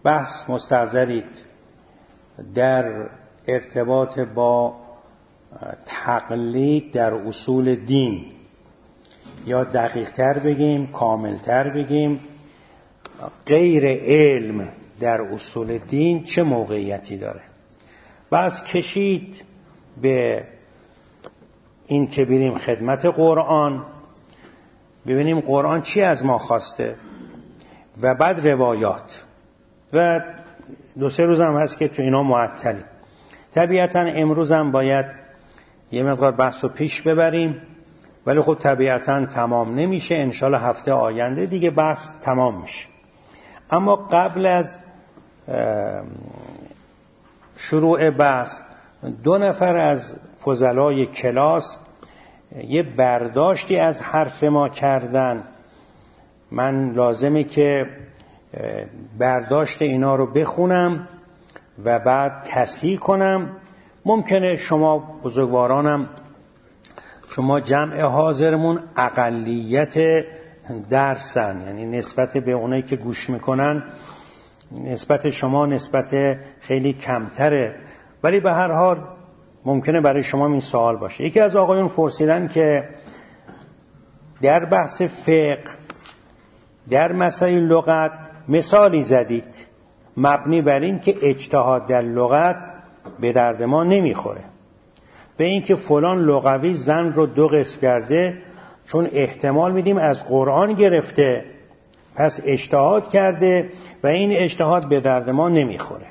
بحث مستحضرید در ارتباط با تقلید در اصول دین، یا دقیق‌تر بگیم، کاملتر بگیم، غیر علم در اصول دین چه موقعیتی داره. بس کشید به این که بریم خدمت قرآن، ببینیم قرآن چی از ما خواسته، و بعد روایات، و 2-3 روز هم هست که تو اینا معطلیم. طبیعتا امروز هم باید یه مقدار بحث رو پیش ببریم، ولی خب طبیعتا تمام نمیشه. انشالله هفته آینده دیگه بحث تمام میشه. اما قبل از شروع بحث 2 نفر از فضلای کلاس یه برداشتی از حرف ما کردن. من لازمه که برداشت اینا رو بخونم و بعد تصحیح کنم. ممکنه شما بزرگوارانم، شما جمع حاضرمون اقلیت درسن، یعنی نسبت به اونایی که گوش میکنن نسبت شما نسبت خیلی کمتره، ولی به هر حال ممکنه برای شما این سوال باشه. یکی از آقایون پرسیدن که در بحث فقه در مسائل لغت مثالی زدید مبنی بر این که اجتهاد در لغت به درد ما نمیخوره، به این که فلان لغوی زن رو 2 قسم کرده چون احتمال میدیم از قرآن گرفته، پس اجتهاد کرده و این اجتهاد به درد ما نمیخوره.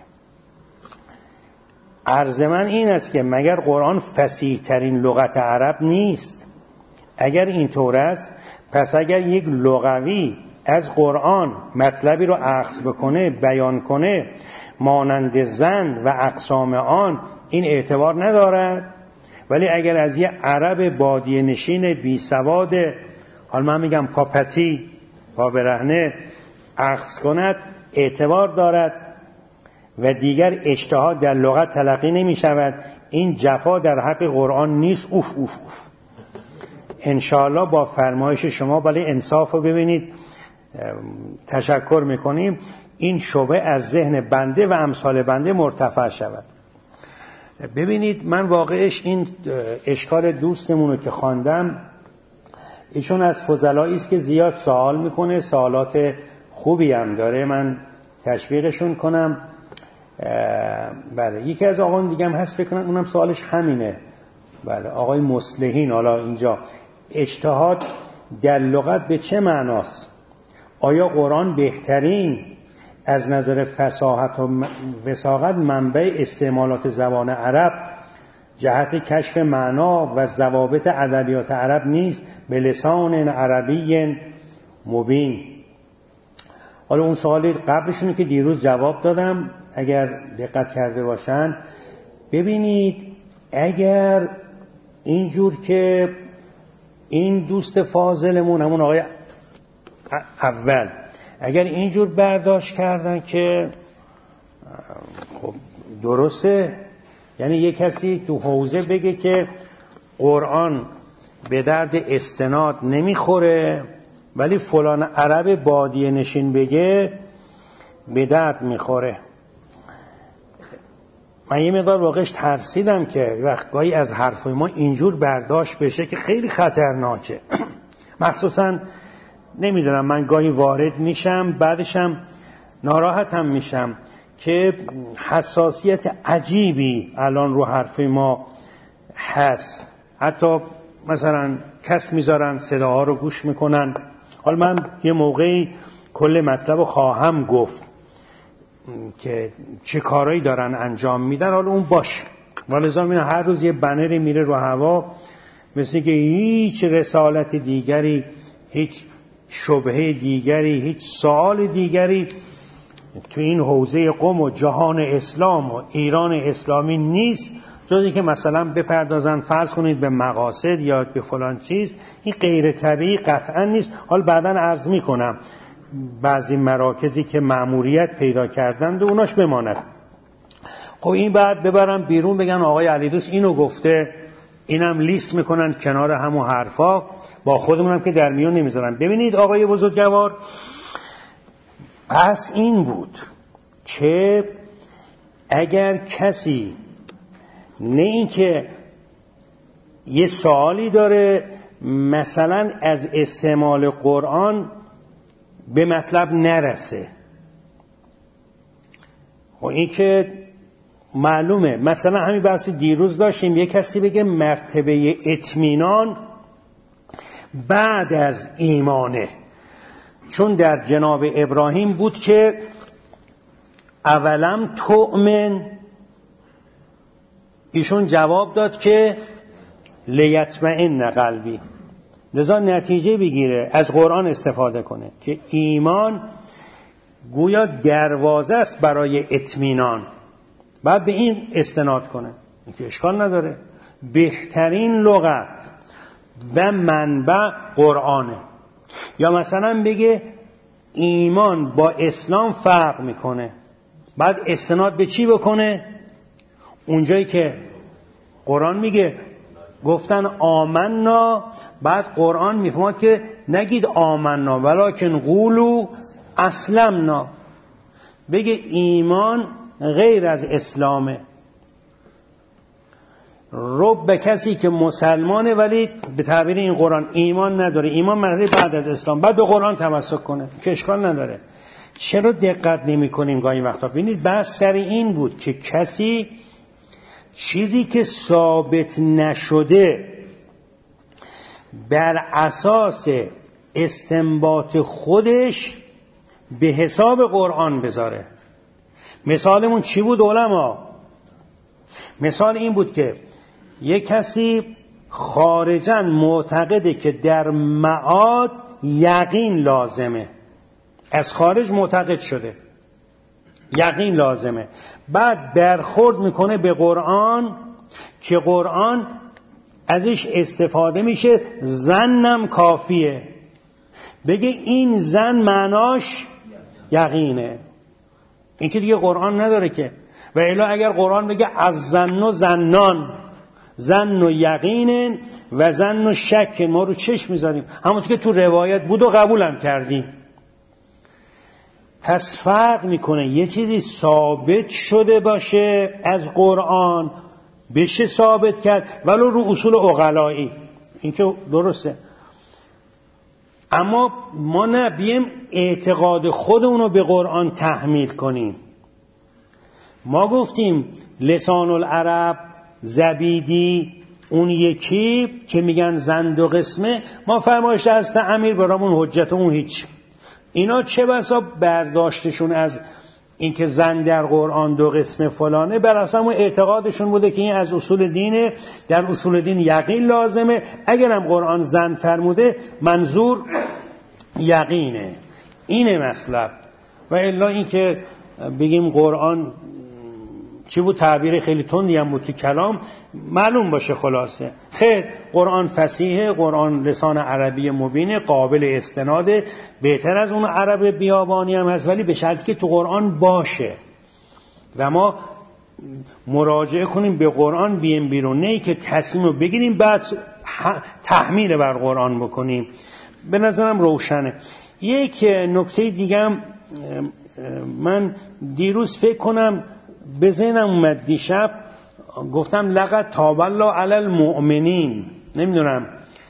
عرض من این است که مگر قرآن فصیح ترین لغت عرب نیست؟ اگر اینطور است، پس اگر یک لغوی از قرآن مطلبی رو اخذ بکنه، بیان کنه مانند زن و اقسام آن، این اعتبار ندارد. ولی اگر از یه عرب بادیه نشین بی سواد، حالا من میگم پاپتی پا برهنه، اخذ کند اعتبار دارد و دیگر اجتهاد در لغت تلقی نمی شود. این جفا در حق قرآن نیست. اوف اوف اوف. انشاءالله با فرمایش شما، ولی انصاف رو ببینید، تشکر میکنیم این شبه از ذهن بنده و امثال بنده مرتفع شود. ببینید من واقعش این اشکال دوستمونو که خواندم، ایشون از فضلایی است که زیاد سوال میکنه، سوالات خوبی هم داره، من تشویقشون کنم. بله، یکی از آقایون دیگه هم هست فکر کنم اونم سوالش همینه. بله، آقای مصلحین. حالا اینجا اجتهاد در لغت به چه معناست؟ آیا قرآن بهترین از نظر فصاحت و وساقت منبع استعمالات زبان عرب جهت کشف معنا و ضوابط ادبیات عرب نیست به لسان عربی مبین؟ حالا اون سوالی قبلشونه که دیروز جواب دادم اگر دقت کرده باشن. ببینید اگر اینجور که این دوست فاضلمون همون آقای اول اگر اینجور برداشت کردن که خب درسته، یعنی یک کسی تو حوزه بگه که قرآن به درد استناد نمیخوره ولی فلان عرب بادیه نشین بگه به درد میخوره. من یه مقدار واقعش ترسیدم که وقتگاهی از حرفای ما اینجور برداشت بشه که خیلی خطرناکه. مخصوصا نمیدونم، من گاهی وارد میشم بعدشم ناراحتم میشم که حساسیت عجیبی الان رو حرفای ما هست. حتی مثلا کس میذارن صداها رو گوش میکنن. حالا من یه موقعی کل مطلب رو خواهم گفت که چه کارهایی دارن انجام میدن، حالا اون باش. ولذا میبینم هر روز یه بنری میره رو هوا، مثل که هیچ رسالت دیگری، هیچ شبهه دیگری، هیچ سوال دیگری تو این حوزه قم و جهان اسلام و ایران اسلامی نیست جز اینکه مثلا بپردازن فرض کنید به مقاصد یا به فلان چیز. این غیر طبیعی قطعا نیست. حالا بعداً عرض میکنم بعضی مراکزی که مأموریت پیدا کردند اوناش بماند. خب این بعد ببرم بیرون بگن آقای علیدوست اینو گفته، اینم لیست میکنن کنار همون حرفا، با خودمونم که در میون نمیذارن. ببینید آقای بزرگوار، پس این بود که اگر کسی نه اینکه یه سوالی داره مثلا از استعمال قرآن به مطلب نرسه، و این که معلومه، مثلا همین بحث دیروز داشتیم، یه کسی بگه مرتبه اطمینان بعد از ایمانه، چون در جناب ابراهیم بود که اولم تؤمن، ایشون جواب داد که لیطمئن قلبی، لذا نتیجه بگیره از قرآن استفاده کنه که ایمان گویا دروازه است برای اطمینان، بعد به این استناد کنه، این که اشکال نداره. بهترین لغت و منبع قرآنه. یا مثلا بگه ایمان با اسلام فرق میکنه، بعد استناد به چی بکنه؟ اونجایی که قرآن میگه گفتن آمنا، بعد قرآن میفهمد که نگید آمنا ولکن قولوا اسلمنا، بگه ایمان غیر از اسلامه. رب به کسی که مسلمانه ولی به تعبیر این قرآن ایمان نداره، ایمان مرحله بعد از اسلام، بعد به قرآن تمسک کنه که اشکال نداره. چرا دقت نمی کنیم گاهی وقتا؟ ببینید بحث سر این بود که کسی چیزی که ثابت نشده بر اساس استنباط خودش به حساب قرآن بذاره. مثالمون چی بود علما؟ مثال این بود که یک کسی خارجاً معتقده که در معاد یقین لازمه، از خارج معتقد شده یقین لازمه، بعد برخورد میکنه به قرآن که قرآن ازش استفاده میشه ظنم کافیه، بگه این ظن معناش یقینه، این که دیگه قرآن نداره که. و الا اگر قرآن بگه از ظن و ظنان، ظن و یقین و ظن و شک، ما رو چشم میذاریم همونطور که تو روایت بود و قبولم کردیم. پس فرق میکنه یه چیزی ثابت شده باشه از قرآن بشه ثابت کرد ولو رو اصول عقلایی، این که درسته، اما ما نبیم اعتقاد خودمونو به قرآن تحمیل کنیم. ما گفتیم لسان العرب، زبیدی، اون یکی که میگن زن دو قسمه، ما فرمایش از امیر برامون حجت، اون هیچ. اینا چه بسا برداشتشون از اینکه زن در قرآن دو قسمه فلانه بر اساس اعتقادشون بوده که این از اصول دینه، در اصول دین یقین لازمه، اگرم قرآن زن فرموده منظور یقینه. اینه مطلب. و الا اینکه بگیم قرآن چی بود، تعبیر خیلی تندی هم بود تو کلام، معلوم باشه خلاصه خیر، قرآن فصیحه، قرآن لسان عربی مبینه، قابل استناده، بهتر از اون عرب بیابانی هم هست، ولی به شرطی که تو قرآن باشه و ما مراجعه کنیم به قرآن بیم بیرون، نه که تصمیم رو بگیریم بعد تحمیل بر قرآن بکنیم. به نظرم روشنه. یک نکته دیگه هم من دیروز فکر کنم به ذهنم اومد، دیشب گفتم لقد تاب الله علی المؤمنین، نمیدونم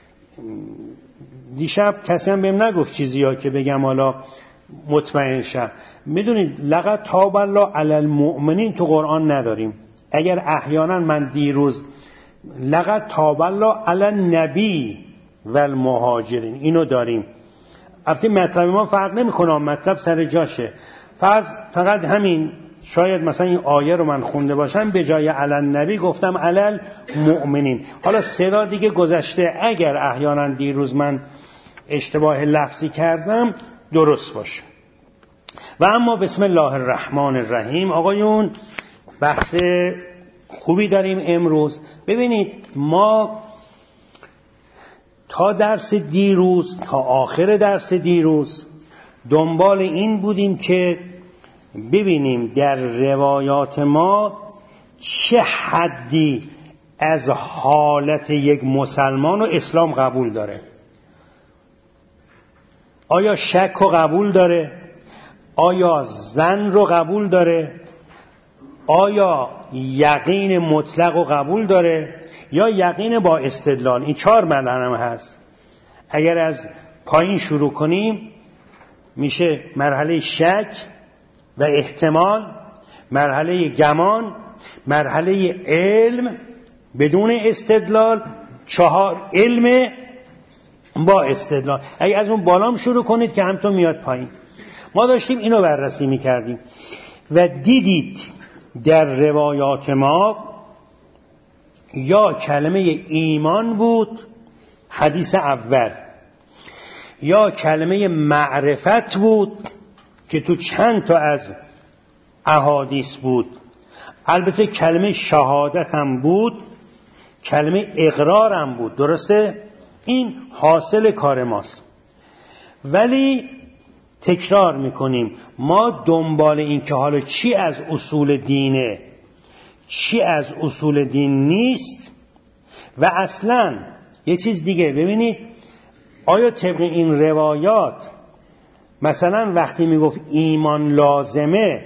دیشب کسی هم بهم نگفت چیزی ها که بگم حالا مطمئن شم. میدونید لقد تاب الله علی المؤمنین تو قرآن نداریم. اگر احیانا من دیروز لقد تاب الله علی النبی و المهاجرین اینو داریم، البته مطلب ما فرق نمیکنه، مطلب سر جاشه، فقط همین. شاید مثلا این آیه رو من خونده باشم به جای علی النبی گفتم علی المؤمنین، حالا صدا دیگه گذشته، اگر احیانا دیروز من اشتباه لفظی کردم درست باشه. و اما بسم الله الرحمن الرحیم آقایون، بحث خوبی داریم امروز. ببینید ما تا درس دیروز، تا آخر درس دیروز دنبال این بودیم که ببینیم در روایات ما چه حدی از حالت یک مسلمان و اسلام قبول داره. آیا شک و قبول داره؟ آیا ظن رو قبول داره؟ آیا یقین مطلق رو قبول داره؟ یا یقین با استدلال؟ این 4 مرحله هست. اگر از پایین شروع کنیم میشه مرحله شک و احتمال، مرحله گمان، مرحله علم بدون استدلال، 4 علم با استدلال. اگه از اون بالام شروع کنید که همتون میاد پایین. ما داشتیم اینو بررسی میکردیم و دیدید در روایات ما یا کلمه ایمان بود حدیث اول، یا کلمه معرفت بود که تو چند تا از احادیث بود. البته کلمه شهادت هم بود، کلمه اقرار هم بود. درسته؟ این حاصل کار ماست. ولی تکرار میکنیم، ما دنبال این که حالا چی از اصول دینه چی از اصول دین نیست. و اصلا یه چیز دیگه ببینید، آیا طبق این روایات مثلا وقتی میگفت ایمان لازمه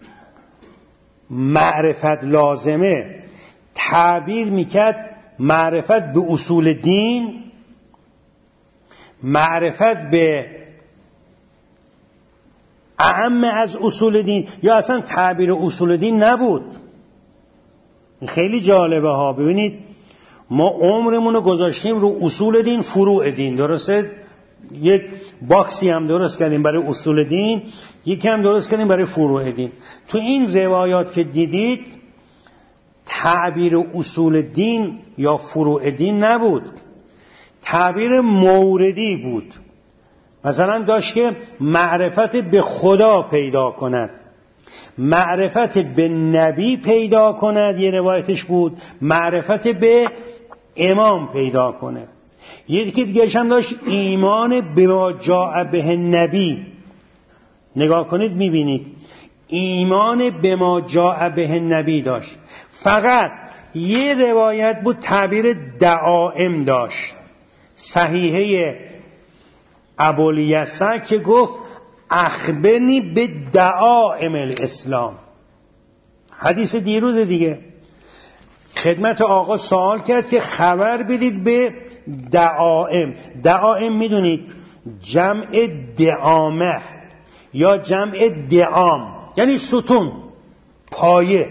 معرفت لازمه تعبیر میکرد معرفت به اصول دین، معرفت به اعم از اصول دین، یا اصلا تعبیر اصول دین نبود؟ خیلی جالبه ها. ببینید ما عمرمون رو گذاشتیم رو اصول دین فروع دین. درسته؟ یک باکسی هم درست کردیم برای اصول دین، یکی هم درست کردیم برای فروع دین. تو این روایات که دیدید تعبیر اصول دین یا فروع دین نبود، تعبیر موردی بود. مثلا داشت که معرفت به خدا پیدا کند، معرفت به نبی پیدا کند، یه روایتش بود معرفت به امام پیدا کنه. یکی دیگه هم داشت ایمان به ما جاء به نبی. نگاه کنید میبینید ایمان به ما جاء به نبی داشت. فقط یه روایت بود تعبیر دعائم داشت، صحیحه ابوالیسع که گفت اخبرنی به دعائم الاسلام. حدیث دیروز دیگه خدمت آقا سوال کرد که خبر بدید به دعائم. دعائم میدونید جمع دعامه یا جمع دعام، یعنی ستون، پایه.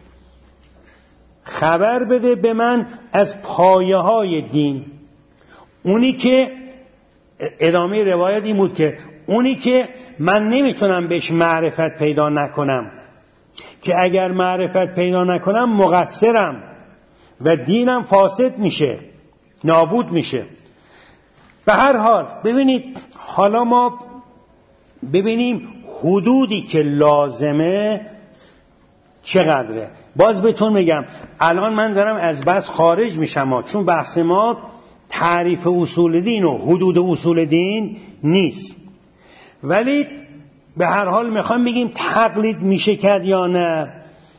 خبر بده به من از پایه های دین. اونی که ادامه روایت این بود که اونی که من نمیتونم بهش معرفت پیدا نکنم، که اگر معرفت پیدا نکنم مقصرم و دینم فاسد میشه، نابود میشه. به هر حال ببینید، حالا ما ببینیم حدودی که لازمه چقدره. باز بهتون میگم الان من دارم از بحث خارج میشم، چون بحث ما تعریف اصول دین و حدود اصول دین نیست. ولی به هر حال میخوام بگیم تقلید میشه کرد یا نه.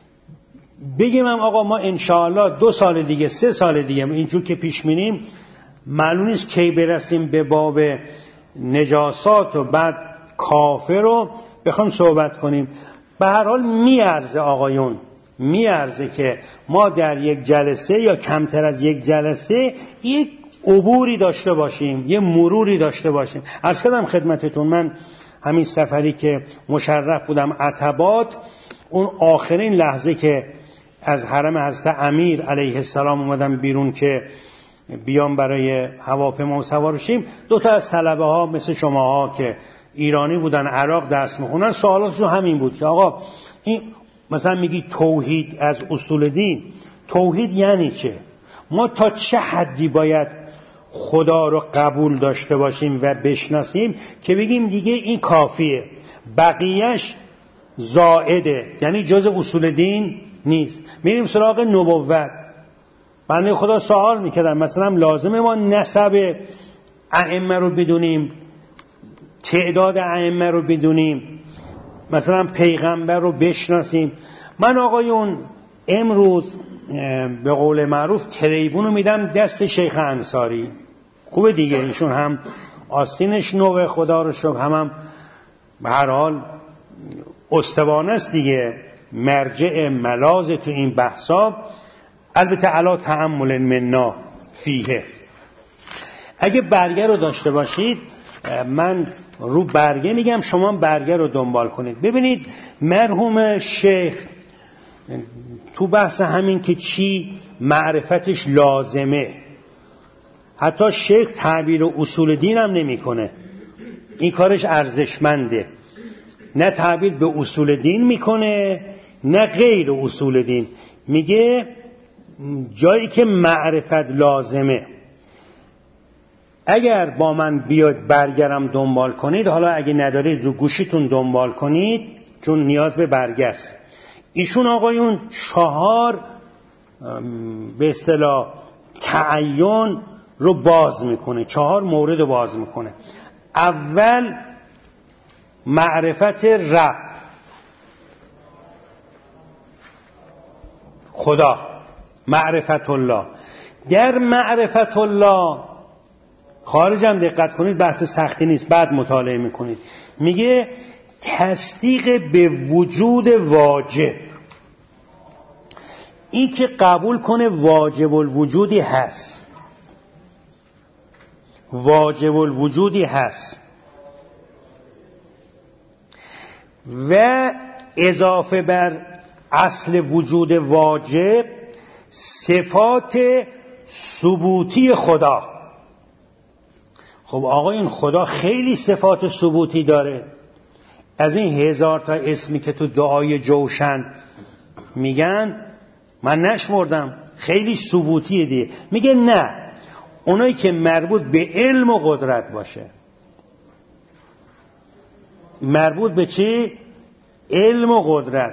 بگیم آقا ما انشاءالله 2 سال دیگه 3 سال دیگه اینجور که پیش می‌ریم معلوم نیست کی برسیم به باب نجاسات و بعد کافر رو بخوام صحبت کنیم. به هر حال میارزه آقایون، میارزه که ما در یک جلسه یا کمتر از یک جلسه یک عبوری داشته باشیم، یه مروری داشته باشیم. عرض کردم خدمتتون من همین سفری که مشرف بودم عتبات، اون آخرین لحظه که از حرم حضرت امیر علیه السلام اومدم بیرون که بیام برای هواپیما سوار شیم، 2 تا از طلبه ها مثل شماها که ایرانی بودن عراق درس میخونن، سوالاتشون همین بود که آقا این مثلا میگی توحید از اصول دین، توحید یعنی چه؟ ما تا چه حدی باید خدا رو قبول داشته باشیم و بشناسیم که بگیم دیگه این کافیه، بقیهش زائده، یعنی جز اصول دین نیست. میریم سراغ نبوت. بنده خدا سوال میکردم مثلا لازمه ما نسب ائمه رو بدونیم، تعداد ائمه رو بدونیم، مثلا پیغمبر رو بشناسیم؟ من آقایون امروز به قول معروف تریبون رو میدم دست شیخ انصاری. خوبه دیگه، ایشون هم آستینش نوه خدا رو شکر، هم به هر حال استوانه است دیگه، مرجع ملاذ تو این بحثا. البته علا تأمل منا فیه. اگه برگه رو داشته باشید، من رو برگه میگم، شما برگه رو دنبال کنید. ببینید مرحوم شیخ تو بحث همین که چی معرفتش لازمه، حتی شیخ تعبیر اصول دین هم نمی کنه. این کارش ارزشمنده. نه تعبیر به اصول دین میکنه نه غیر اصول دین. میگه جایی که معرفت لازمه، اگر با من بیاد برگرم دنبال کنید، حالا اگه ندارید رو گوشیتون دنبال کنید چون نیاز به برگه است. ایشون آقایون 4 به اصطلاح تعین رو باز میکنه، 4 مورد رو باز میکنه. اول معرفت رب، خدا، معرفت الله. در معرفت الله خارجم دقت کنید، بحث سختی نیست، بعد مطالعه میکنید. میگه تصدیق به وجود واجب، این که قبول کنه واجب الوجودی هست، واجب الوجودی هست، و اضافه بر اصل وجود واجب صفات ثبوتی خدا. خب آقایون خدا خیلی صفات ثبوتی داره. از این 1000 تا اسمی که تو دعای جوشن میگن من نشمردم، خیلی ثبوتیه دیگه. میگه نه، اونایی که مربوط به علم و قدرت باشه. مربوط به چی؟ علم و قدرت.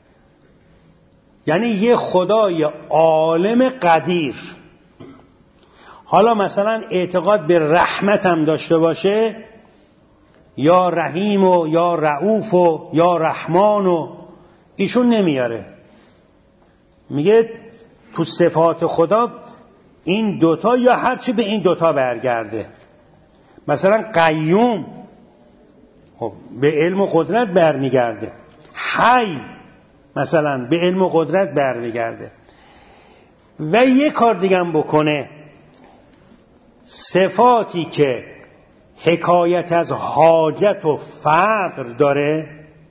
یعنی یه خدای عالم قدیر. حالا مثلا اعتقاد به رحمت هم داشته باشه، یا رحیم و یا رؤوف و یا رحمان، و ایشون نمیاره. میگه تو صفات خدا این دوتا یا هرچی به این دوتا برگرده. مثلا قیوم خب به علم و قدرت برمیگرده، حی مثلا به علم و قدرت برمیگرده. و یه کار دیگه هم بکنه، صفاتی که حکایت از حاجت و فقر داره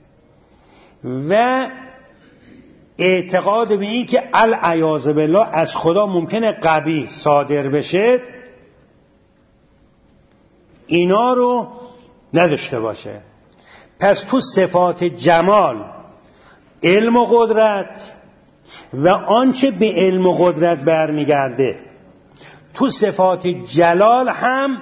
و اعتقاد به این که العیاذ بالله از خدا ممکنه قبیح صادر بشه، اینا رو نداشته باشه. پس تو صفات جمال، علم و قدرت و آنچه به علم و قدرت برمیگرده، تو صفات جلال هم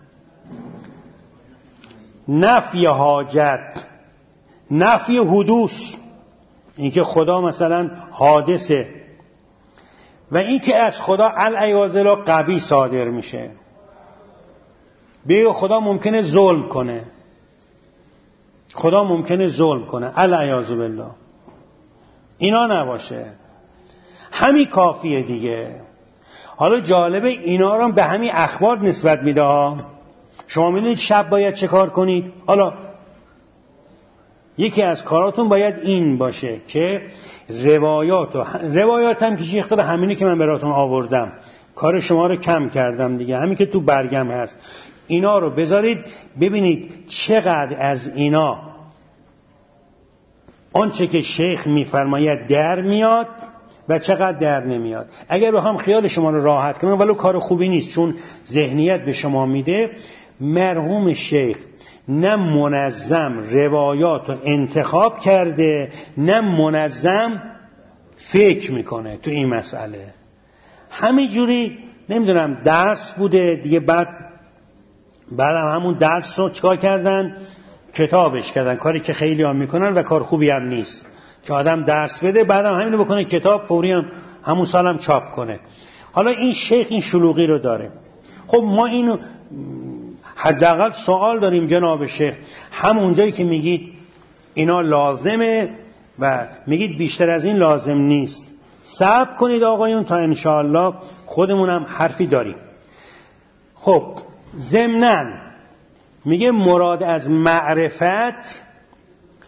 نفی حاجت، نفی حدوث، اینکه خدا مثلا حادثه، و اینکه از خدا العیاذ بالله قبیح صادر میشه. بگه خدا ممکنه ظلم کنه، خدا ممکنه ظلم کنه، العیاذ بالله. اینا نباشه، همین کافیه دیگه. حالا جالبه اینا رو به همین اخبار نسبت میده ها. شما میدونید شب باید چه کار کنید؟ حالا یکی از کاراتون باید این باشه که روایات هم که شیخ داره، همینی که من براتون آوردم، کار شما رو کم کردم دیگه، همین که تو برگم هست، اینا رو بذارید ببینید چقدر از اینا آنچه که شیخ میفرماید در میاد و چقدر در نمیاد. اگر رو هم خیال شما رو راحت کنم، ولو کار خوبی نیست چون ذهنیت به شما میده، مرحوم شیخ نه منظم روایات رو انتخاب کرده، نه منظم فکر میکنه تو این مسئله. همینجوری نمیدونم درس بوده دیگه، بعد همون درس رو چیکار کردن؟ کتابش کردن، کاری که خیلی هم میکنن و کار خوبی هم نیست که آدم درس بده بعدم همینو بکنه کتاب، فوری هم همون سال هم چاپ کنه. حالا این شیخ این شلوغی رو داره. خب ما اینو حداقل سوال داریم جناب شیخ، همون جایی که میگید اینا لازمه و میگید بیشتر از این لازم نیست، صبر کنید آقایون تا انشاءالله خودمون هم حرفی داریم. خب ضمناً میگه مراد از معرفت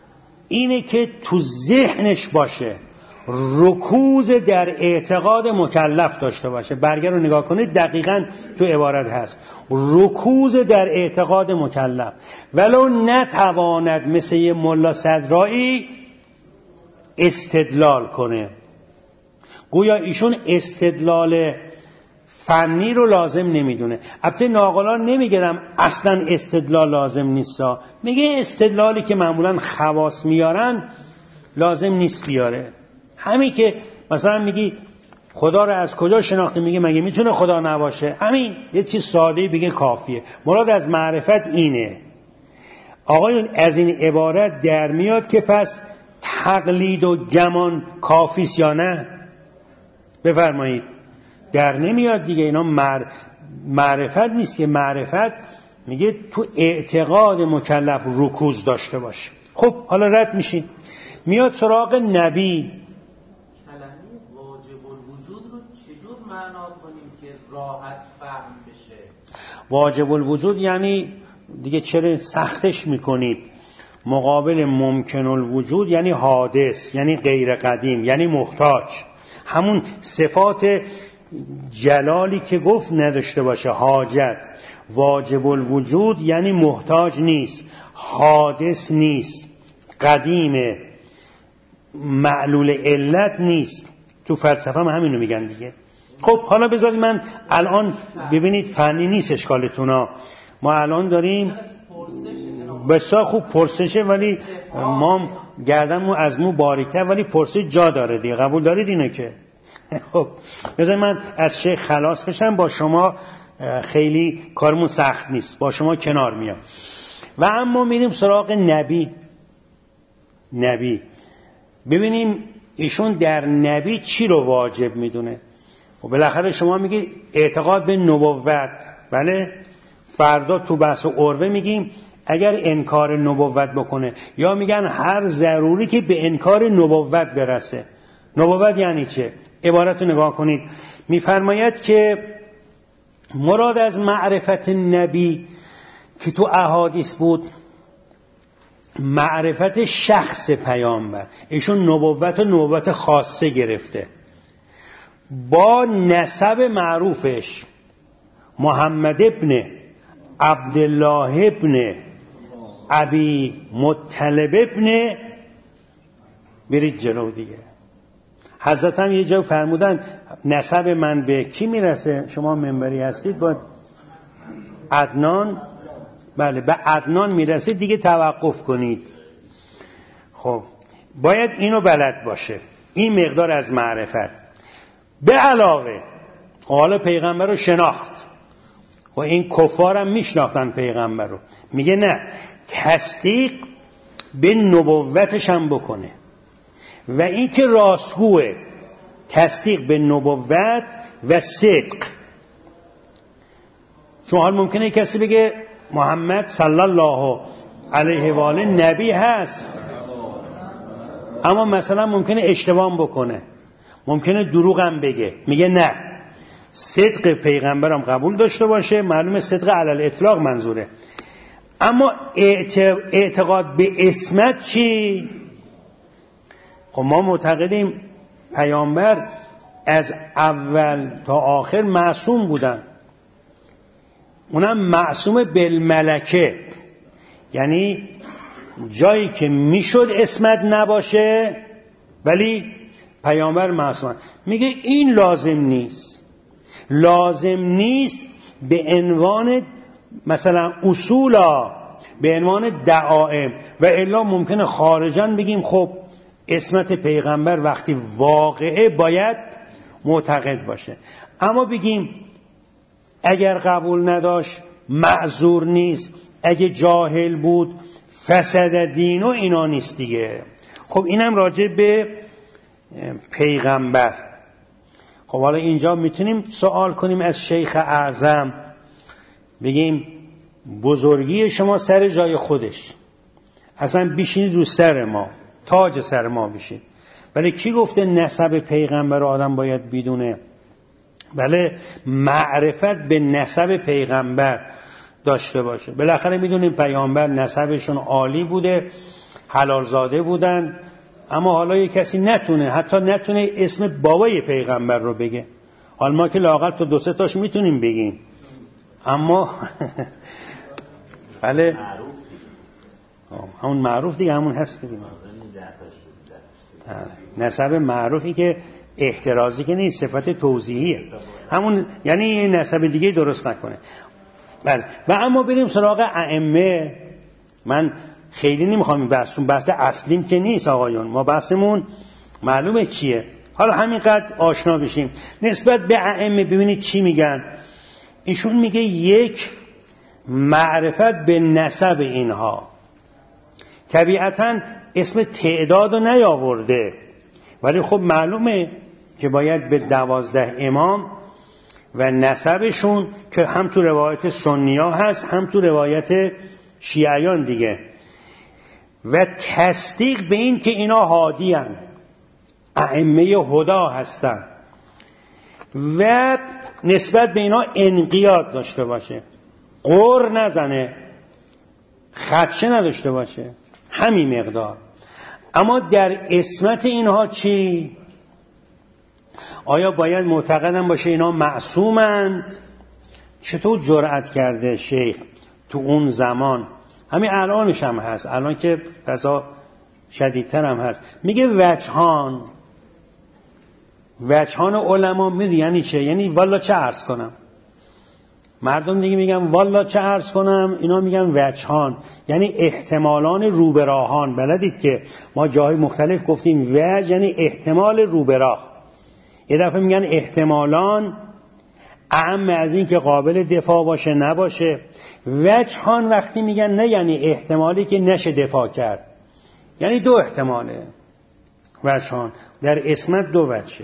اینه که تو ذهنش باشه، رکوز در اعتقاد مکلف داشته باشه. برگر رو نگاه کنید دقیقاً تو عبارت هست رکوز در اعتقاد مکلف، ولو نتواند مثل یه ملا صدرایی استدلال کنه. گویا ایشون استدلال فنی رو لازم نمیدونه. البته ناقلان نمیگم اصلا استدلال لازم نیستا، میگه استدلالی که معمولا خواص میارن لازم نیست بیاره. همین که مثلا میگی خدا رو از کجا شناخته، میگه مگه میتونه خدا نباشه؟ همین یه چیز ساده‌ای بگه کافیه. مراد از معرفت اینه. آقایون از این عبارت در میاد که پس تقلید و گمان کافیست یا نه؟ بفرمایید. در نمیاد دیگه. اینا معرفت نیست که. معرفت میگه تو اعتقاد مکلف رکوز داشته باشه. خب حالا رد میشین، میاد سراغ نبی. کلمه واجب الوجود رو چجور معنا کنیم که راحت فهم بشه؟ واجب الوجود یعنی دیگه چرا سختش میکنید؟ مقابل ممکن الوجود یعنی حادث، یعنی غیر قدیم، یعنی محتاج. همون صفات جلالی که گفت نداشته باشه، حاجت. واجب الوجود یعنی محتاج نیست، حادث نیست، قدیمه، معلول علت نیست. تو فلسفه هم همینو میگن دیگه. خب حالا بذارید من الان ببینید فنی نیست اشکالتونا. ما الان داریم بسیار خوب پرسشه، ولی ما گردنمون از مو باریک‌تر، ولی پرسش جا داره دیگه. قبول دارید اینو که؟ خب بذارید من از شیخ خلاص بشم، با شما خیلی کارمون سخت نیست، با شما کنار میام. و اما میریم سراغ نبی. ببینیم ایشون در نبی چی رو واجب میدونه. و بالاخره شما میگی اعتقاد به نبوت، بله؟ فردا تو بحث عروه میگیم اگر انکار نبوت بکنه، یا میگن هر ضروری که به انکار نبوت برسه. نبوت یعنی چه؟ عبارت رو نگاه کنید. میفرماید که مراد از معرفت نبی که تو احادیث بود معرفت شخص پیامبر. ایشون نبوت خاصه گرفته با نسب معروفش، محمد ابن عبدالله ابن ابی مطلب ابن، برید جلو دیگه. حضرت هم یه جا فرمودن نسب من به کی میرسه؟ شما منبری هستید، با عدنان، بله به عدنان میرسه دیگه، توقف کنید. خب باید اینو بلد باشه. این مقدار از معرفت. به علاوه حالا پیغمبر رو شناخت. خب این کفار هم میشناختن پیغمبر رو. میگه نه، تصدیق به نبوتش هم بکنه. و این که راستگوه، تصدیق به نبوت و صدق. چون حال ممکنه کسی بگه محمد صلی الله علیه و آله نبی هست، اما مثلا ممکنه اشتباه بکنه، ممکنه دروغ هم بگه. میگه نه، صدق پیغمبرم قبول داشته باشه. معلومه صدق علی الاطلاق منظوره. اما اعتقاد به عصمت چی؟ خب ما معتقدیم پیامبر از اول تا آخر معصوم بودن، اونم معصوم بالملکه، یعنی جایی که میشد عصمت نباشه ولی پیامبر معصوم. میگه این لازم نیست به عنوان مثلا اصولا، به عنوان دعائم، و الا ممکنه خارجاً بگیم خب عصمت پیغمبر وقتی واقعه باید معتقد باشه. اما بگیم اگر قبول نداشت معذور نیست، اگه جاهل بود فسد دین و اینا نیست دیگه. خب اینم راجع به پیغمبر. خب حالا اینجا میتونیم سوال کنیم از شیخ اعظم، بگیم بزرگی شما سر جای خودش، اصلا بیشینید رو سر ما، تاج سر ما بشید. ولی کی گفته نسب پیغمبر آدم باید بدونه؟ بله، معرفت به نسب پیغمبر داشته باشه. بالاخره میدونیم پیامبر نسبشون عالی بوده، حلال زاده بودن، اما حالا یه کسی حتی نتونه اسم بابای پیغمبر رو بگه. حالا ما که لااقل تو 2-3 تاش میتونیم بگیم، اما بله همون معروف دیگه، همون هست دیگه، نسب معروفی که احترازی که نیست، صفت توضیحیه همون، یعنی نسب دیگه درست نکنه. بله. و اما بریم سراغ ائمه. من خیلی نمیخوام این بحث، چون بحث اصلیم که نیست آقایون، ما بحثمون معلومه چیه. حالا همینقدر آشنا بشیم نسبت به ائمه. ببینید چی میگن. ایشون میگه یک، معرفت به نسب اینها. طبیعتاً اسم تعداد رو نیاورده، ولی خب معلومه که باید به 12 امام و نسبشون که هم تو روایت سنی‌ها هست هم تو روایت شیعیان دیگه، و تصدیق به این که اینا هادی هستن، ائمه هدا هستن، و نسبت به اینا انقیاد داشته باشه، قر نزنه، خدشه نداشته باشه، همین مقدار. اما در اسمت اینها چی؟ آیا باید معتقدن باشه اینا معصومند؟ چطور جرأت کرده شیخ تو اون زمان، همین الانش هم هست، الان که فضا شدیدتر هم هست، میگه وجهان علما. میدونی یعنی چه؟ یعنی والا چه عرض کنم. مردم دیگه میگن والا چه عرض کنم، اینا میگن وجهان، یعنی احتمالان روبراهان. بلدید که ما جاهای مختلف گفتیم وجه یعنی احتمال روبراه. یه دفعه میگن احتمالان اعم از این که قابل دفاع باشه نباشه. وجهان وقتی میگن نه یعنی احتمالی که نشه دفاع کرد، یعنی 2 احتماله. وجهان در اسمت 2 وجهه.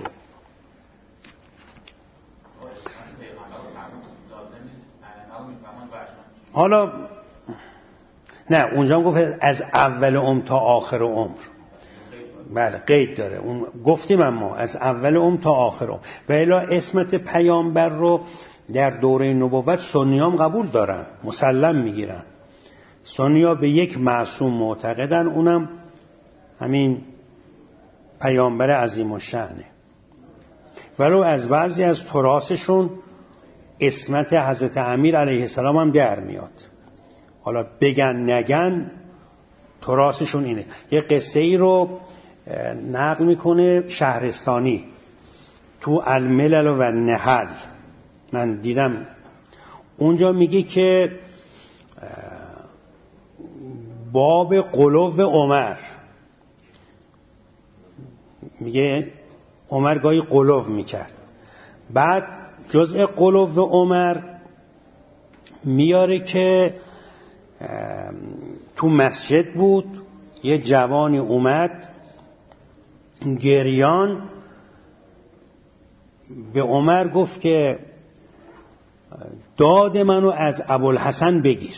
حالا نه، اونجا گفت از اول عمر تا آخر عمر. بله قید داره، اون گفتیم، اما از اول عمر تا آخر عمر. و الا اسمت پیامبر رو در دوره نبوت سنیام قبول دارن، مسلم میگیرن. سنیا به یک معصوم معتقدن، اونم همین پیامبر عظیم الشأنه. ولو از بعضی از تراثشون اسمت حضرت امیر علیه السلام هم در میاد. حالا بگن نگن تراثشون اینه. یه قصه ای رو نقل میکنه شهرستانی تو الملل و نحل، من دیدم اونجا. میگه که باب قلوب عمر، میگه عمر گاهی قلوب میکرد. بعد جزء قلوب عمر میاره که تو مسجد بود، یه جوانی اومد گریان به عمر گفت که داد منو از ابوالحسن بگیر.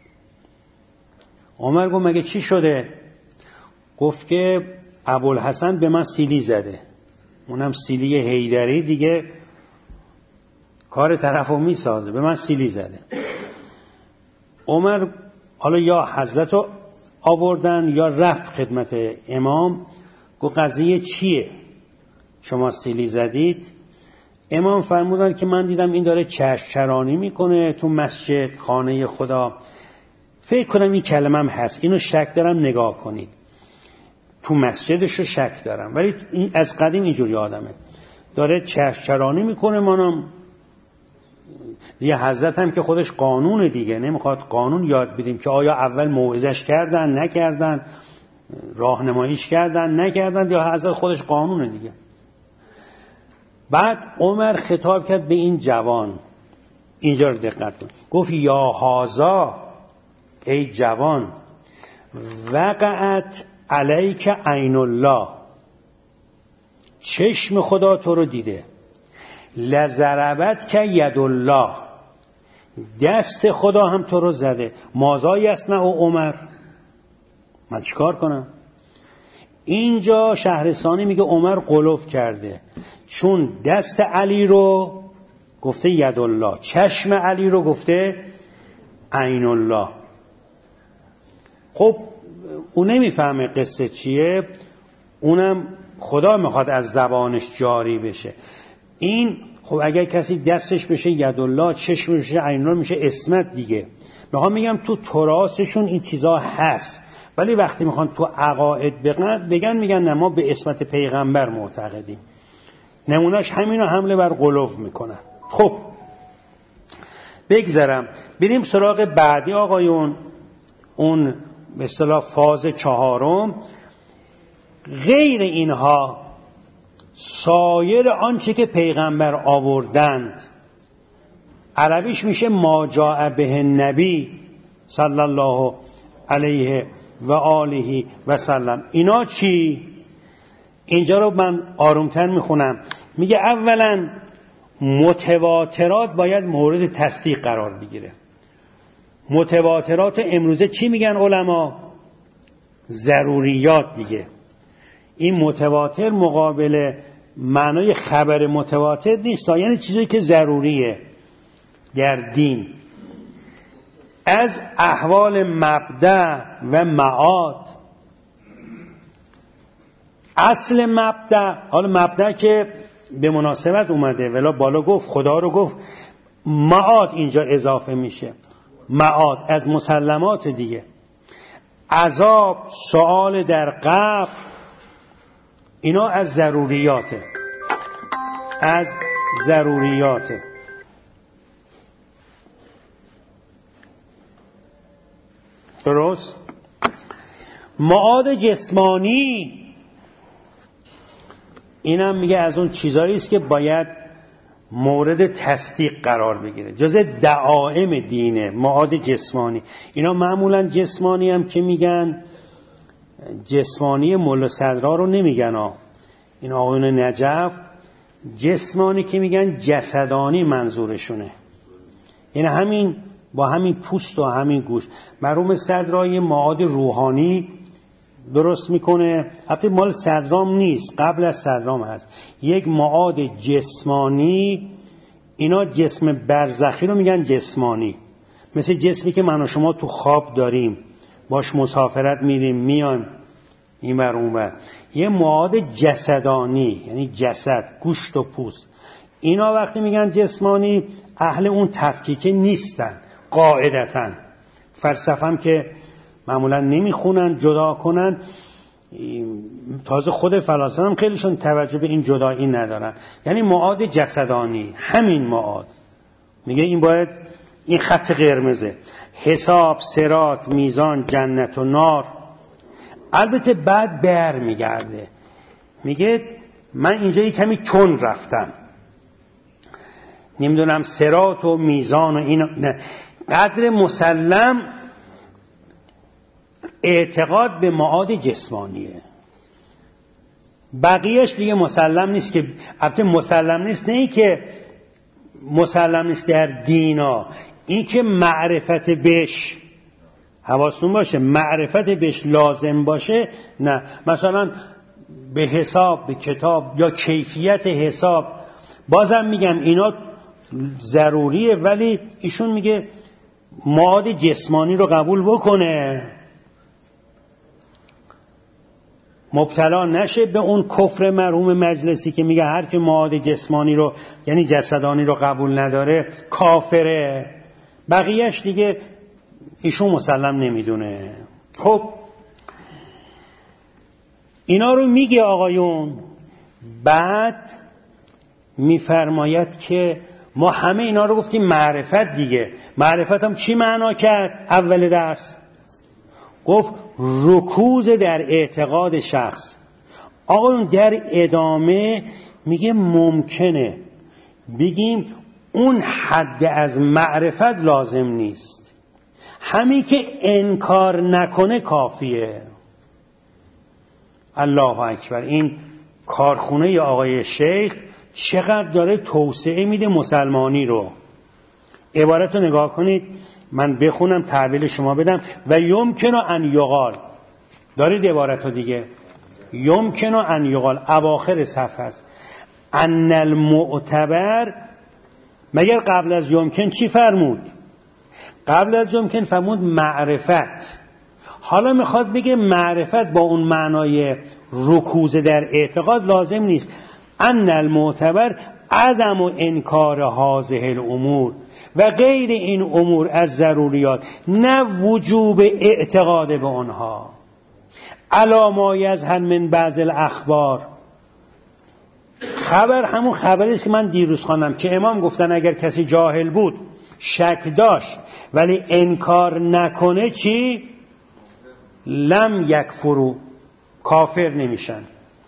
عمر گفت مگه چی شده؟ گفت که ابوالحسن به من سیلی زده، اونم سیلی حیدری دیگه، کار طرفو میسازه، به من سیلی زده. عمر حالا یا حضرت رو آوردن یا رفت خدمت امام، گفت قضیه چیه شما سیلی زدید؟ امام فرمودن که من دیدم این داره چشم چرانی میکنه تو مسجد خانه خدا، فکر کنم این کلمه هم هست، اینو شک دارم نگاه کنید. تو مسجدشو شک دارم، ولی این از قدیم اینجوری آدمه، داره چشم چرانی میکنه. منم دیگه حضرت هم که خودش قانون دیگه، نمیخواد قانون یاد بدیم که آیا اول موعظش کردن نکردن، راهنماییش کردن نکردن، یا حضرت خودش قانونه دیگه. بعد عمر خطاب کرد به این جوان، اینجا رو دقت کن، گفت یا هازا، ای جوان، وقعت علیک عین الله، چشم خدا تو رو دیده، لضربت که ید الله، دست خدا هم تو رو زده، ماذا یصنع عمر، من چیکار کنم؟ اینجا شهرستانی میگه عمر قلوف کرده، چون دست علی رو گفته ید الله، چشم علی رو گفته عین الله. خب اون نمیفهمه قصه چیه، اونم خدا میخواد از زبانش جاری بشه. این خب اگر کسی دستش بشه یدالله، چشمش بشه عینالله، میشه اسمت دیگه. میخوام میگم تو تراثشون این چیزا هست، ولی وقتی میخوان تو عقاید بگن میگن نه ما به اسمت پیغمبر معتقدیم. نمونهش همینو حمله بر قلوب میکنن. خب بگذرم بریم سراغ بعدی آقایون، اون به اصطلاح فاز 4. غیر اینها سایر آنچه که پیغمبر آوردند، عربیش میشه ما جاء به نبی صلی الله علیه و آله و سلم. اینا چی؟ اینجا رو من آرومتر میخونم. میگه اولا متواترات باید مورد تصدیق قرار بگیره. متواترات امروزه چی میگن علما؟ ضروریات دیگه. این متواتر مقابل معنای خبر متواتر نیست، یعنی چیزی که ضروریه در دین. از احوال مبدأ و معاد. اصل مبدأ، حالا مبدأ که به مناسبت اومده ولی بالا گفت خدا رو گفت، معاد اینجا اضافه میشه. معاد از مسلمات دیگه. عذاب، سؤال در قبر، اینا از ضروریاته. از ضروریاته. درست؟ معاد جسمانی اینم میگه از اون چیزایی است که باید مورد تصدیق قرار بگیره، جز دعائم دینه. معاد جسمانی اینا معمولا جسمانی هم که میگن جسمانی ملا صدرا رو نمیگن این آقایون نجف جسمانی که میگن جسدانی منظورشونه، یعنی همین با همین پوست و همین گوش. مرحوم صدرای معاد روحانی درست میکنه، البته مال صدرام نیست، قبل از صدرام هست. یک معاد جسمانی، اینا جسم برزخی رو میگن جسمانی، مثل جسمی که من و شما تو خواب داریم، باش مسافرت میریم میایم این بر اون بر. یه معاد جسدانی یعنی جسد، گوشت و پوست. اینا وقتی میگن جسمانی اهل اون تفکیک نیستن قاعدتاً. فلسفه هم که معمولا نمیخونن جدا کنن، تازه خود فلاسفه هم خیلیشون توجه به این جدایی ندارن. یعنی معاد جسدانی، همین معاد میگه این باید این خط قرمزه، حساب، صراط، میزان، جنت و نار. البته بعد بر میگرده، میگه من اینجا یه کمی تون رفتم، نمیدونم صراط و میزان و اینا نه. قدر مسلم اعتقاد به معاد جسمانیه، بقیهش دیگه مسلم نیست. که البته مسلم نیست، نه این که مسلم نیست در دینا، این که معرفت بهش حواستون باشه، معرفت بهش لازم باشه نه. مثلا به حساب، به کتاب یا کیفیت حساب، بازم میگم اینا ضروریه، ولی ایشون میگه معاد جسمانی رو قبول بکنه، مبتلا نشه به اون کفر مرحوم مجلسی که میگه هر که معاد جسمانی رو یعنی جسدانی رو قبول نداره کافره. بقیهش دیگه ایشون مسلم نمیدونه. خب اینا رو میگه آقایون. بعد میفرماید که ما همه اینا رو گفتیم معرفت دیگه. معرفت هم چی معنا کرد؟ اول درس گفت رکوز در اعتقاد شخص. آقایون در ادامه میگه ممکنه بگیم اون حد از معرفت لازم نیست، همین که انکار نکنه کافیه. الله اکبر. این کارخونه آقای شیخ چقدر داره توسعه میده مسلمانی رو. عبارت رو نگاه کنید، من بخونم تعبیل شما بدم. و یمکن ان یقال، دارید عبارت رو دیگه، یمکن ان یقال اواخر صفحه است. ان المعتبر، مگر قبل از یمکن چی فرمود؟ قبل از یمکن فرمود معرفت. حالا میخواد بگه معرفت با اون معنای رکوز در اعتقاد لازم نیست. ان المعتبر عدم و انکار هذه الامور و غیر این امور از ضروریات، نه وجوب اعتقاد به آنها. علی ما یظهر من بعض الاخبار، خبر همون خبری است که من دیروز خواندم که امام گفتن اگر کسی جاهل بود شک داشت ولی انکار نکنه چی؟ لم یکفروا، کافر نمیشن.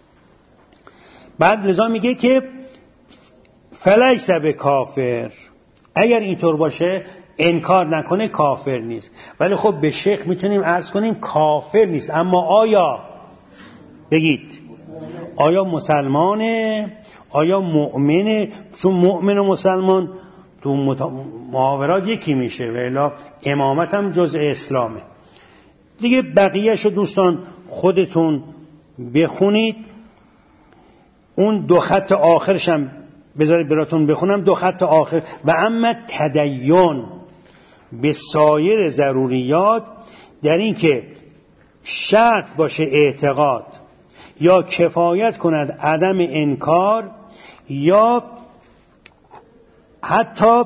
بعد لذا میگه که فلیس بکافر، اگر اینطور باشه انکار نکنه کافر نیست. ولی خب به شیخ میتونیم عرض کنیم کافر نیست، اما آیا بگید آیا مسلمانه؟ آیا مؤمنه؟ چون مؤمن و مسلمان تو محاورات یکی میشه و الا امامت هم جزء اسلامه دیگه. بقیهشو دوستان خودتون بخونید. اون دو خط آخرش هم بذارید براتون بخونم. دو خط آخر: و اما تدین به سایر ضروریات، در این که شرط باشه اعتقاد یا کفایت کند عدم انکار یا حتی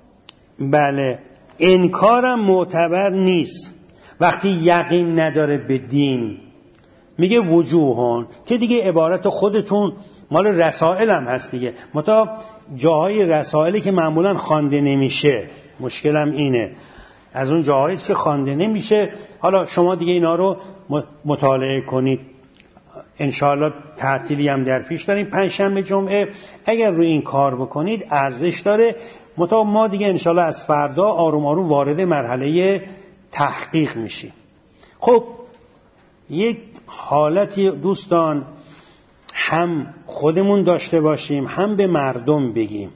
انکارم معتبر نیست وقتی یقین نداره به دین. میگه وجوهان که دیگه عبارت خودتون مال رسائل هم هست دیگه، متا جاهای رسائلی که معمولا خوانده نمیشه، مشکلم اینه، از اون جاهایی که خوانده نمیشه. حالا شما دیگه اینا رو مطالعه کنید. انشاءالله تعطیلی هم در پیش داریم، پنجشنبه جمعه. اگر روی این کار بکنید ارزش داره. متا ما دیگه انشاءالله از فردا آروم آروم وارد مرحله تحقیق میشیم. خب یک حالتی دوستان هم خودمون داشته باشیم، هم به مردم بگیم،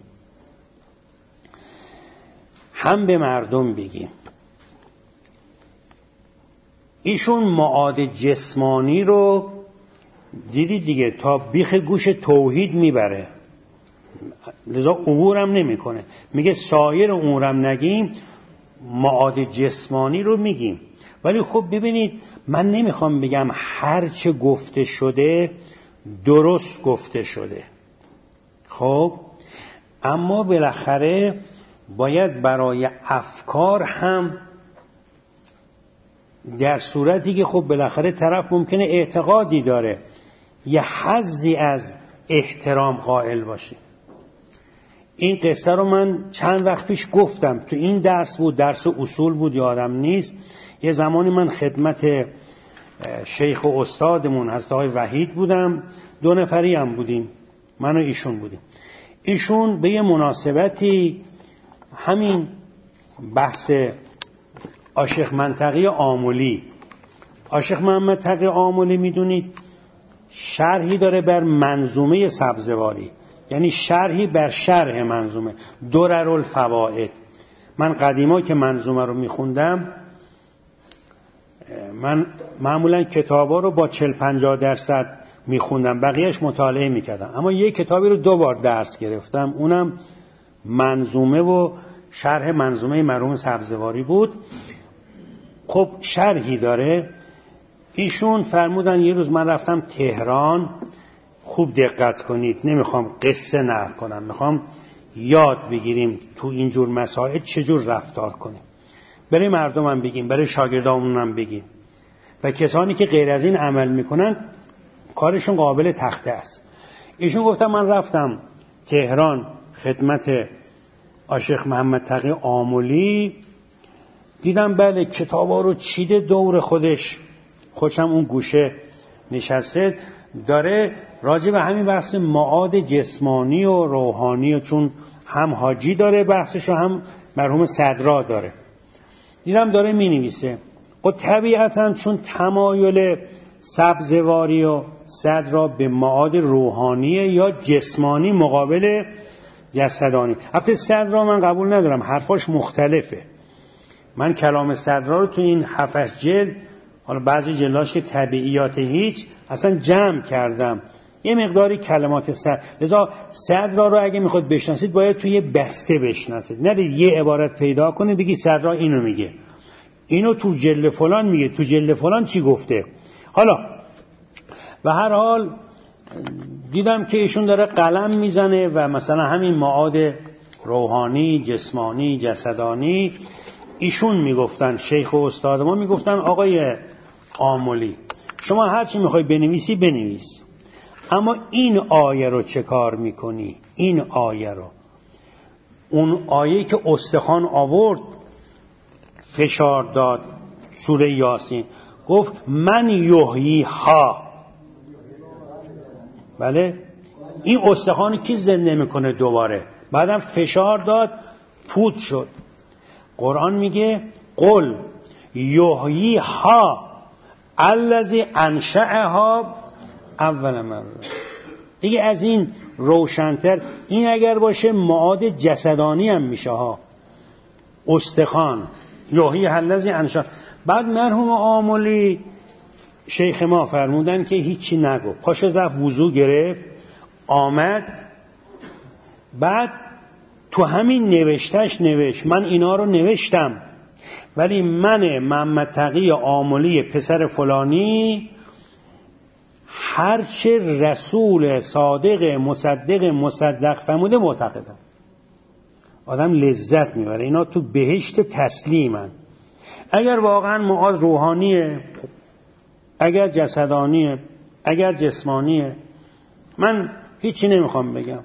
ایشون معاد جسمانی رو دیدید دیگه، تا بیخ گوش توحید میبره، لذا امورم نمیکنه. میگه سایر امورم نگیم، معاد جسمانی رو میگیم. ولی خب ببینید، من نمیخوام بگم هر چه گفته شده درست گفته شده، خب اما بالاخره باید برای افکار هم، در صورتی که خب بالاخره طرف ممکنه اعتقادی داره، یه حظی از احترام قائل باشه. این قصه رو من چند وقت پیش گفتم، تو این درس بود، درس اصول بود یادم نیست. یه زمانی من خدمت شیخ و استادمون حضرت آقای وحید بودم، 2 نفری هم بودیم، من و ایشون بودیم. ایشون به یه مناسبتی همین بحث آشیخ منطقی آملی، آشیخ محمد تقی آملی میدونید شرحی داره بر منظومه سبزواری، یعنی شرحی بر شرح منظومه، دررالفوائد. من قدیما که منظومه رو میخوندم، من معمولا کتابا رو با 40-50% میخوندم، بقیهش مطالعه میکردم. اما یک کتابی رو 2 بار درس گرفتم، اونم منظومه و شرح منظومه مرحوم سبزواری بود. خب شرحی داره. ایشون فرمودن، یه روز من رفتم تهران، خوب دقت کنید، نمیخوام قصه نقل کنم، میخوام یاد بگیریم تو اینجور مسائل چجور رفتار کنیم، برای مردمم بگیم، برای شاگردامونم بگیم، و کسانی که غیر از این عمل میکنن کارشون قابل تخته است. ایشون گفتم من رفتم تهران خدمت آشیخ محمد تقی آملی، دیدم بله کتابا رو چیده دور خودش اون گوشه نشسته، داره راجع به همین بحث معاد جسمانی و روحانی، و چون هم حاجی داره بحثشو، هم مرحوم صدرا داره، دیدم داره می نویسه. و طبیعتا چون تمایل سبزواری و صدرا به معاد روحانی یا جسمانی مقابل جسدانی. البته صدرا من قبول ندارم، حرفاش مختلفه. من کلام صدرا رو تو این 7 جلد، حالا بعضی جلداش که طبیعیات هیچ، اصلا جمع کردم، یه مقداری کلمات لذا صدرا رو اگه میخواد بشناسید باید توی یه بسته بشناسید، نرید یه عبارت پیدا کنید بگی صدرا اینو میگه. اینو تو جلد فلان میگه، تو جلد فلان چی گفته. حالا به هر حال دیدم که ایشون داره قلم میزنه و مثلا همین معاد روحانی، جسمانی، جسدانی، ایشون میگفتن، شیخ و استاد ما میگفتن آقای آملی شما هر چی میخوای بنویسی بنویس، اما این آیه رو چه کار میکنی؟ این آیه رو، اون آیه‌ای که استخوان آورد فشار داد، سوره یاسین گفت من یحیی ها، بله این استخوان کی زنده میکنه دوباره؟ بعدم فشار داد پود شد. قرآن میگه قل یحیی ها الذی انشأها اول مرة. دیگه از این روشنتر این اگر باشه معاد جسدانی هم میشه ها، استخوان یحیی الذی انشأ. بعد مرحوم آملی شیخ ما فرمودن که هیچی نگو، پاشو رفت وضو گرفت آمد، بعد تو همین نوشتش نوشت من اینا رو نوشتم ولی من محمد تقی آملی پسر فلانی هرچه رسول صادق مصدق فرموده معتقدم. آدم لذت میبره، اینا تو بهشت تسلیمن. اگر واقعا معاد روحانیه، اگر جسدانیه، اگر جسمانیه، من هیچی نمیخوام بگم.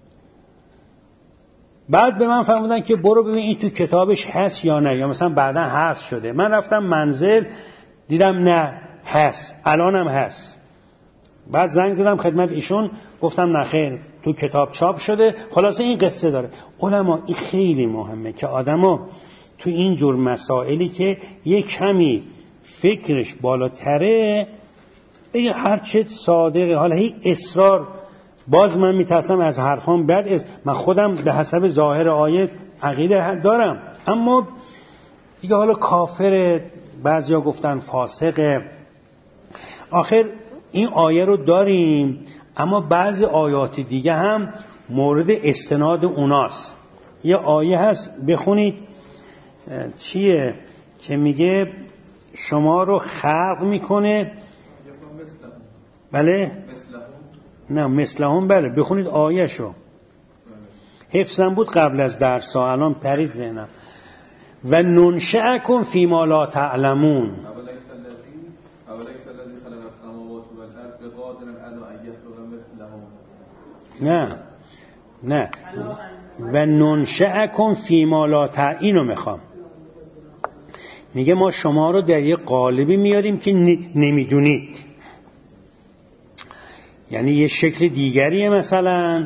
بعد به من فرمودن که برو ببین این تو کتابش هست یا نه، یا مثلا بعدا هست شده. من رفتم منزل دیدم نه هست، الانم هست. بعد زنگ زدم خدمت ایشون گفتم نه خیر تو کتاب چاپ شده. خلاصه این قصه داره. علما این خیلی مهمه که آدما تو این جور مسائلی که یک کمی فکرش بالاتره بگه هرچه صادقه. حالا هی اصرار، باز من میترسم از حرفام بد من خودم به حسب ظاهر آیه عقیده دارم، اما دیگه حالا کافر، بعضیا گفتن فاسقه. آخر این آیه رو داریم اما بعضی آیات دیگه هم مورد استناد اوناست. یه آیه هست بخونید چیه که میگه شما رو خلق میکنه، بله نه مثلهم، بله بخونید آیه شو، حفظم بود قبل از درس ها الان پرید ذهنم. و ننشأکم فی ما لا تعلمون. نه و ننشأکم فی ما لا تعلمون، اینو میخوام. میگه ما شما رو در یه قالبی میاریم که نمیدونید، یعنی یه شکل دیگریه مثلا،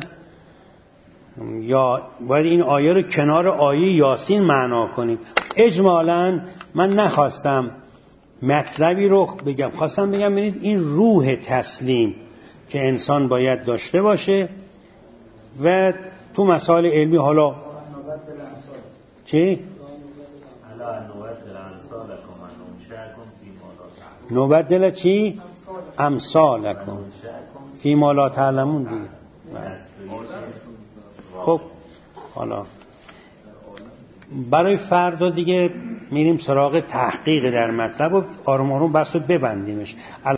یا باید این آیه رو کنار آیه یاسین معنا کنیم. اجمالاً من نخواستم مطلبی رو بگم، خواستم بگم ببینید این روح تسلیم که انسان باید داشته باشه و تو مسائل علمی. حالا چی؟ نوبدل چی؟ امثالکم فی ما لا تعلمون دیگه. خب حالا برای فردا دیگه میریم سراغ تحقیق در مطلب و آروم آروم بحث رو ببندیمش.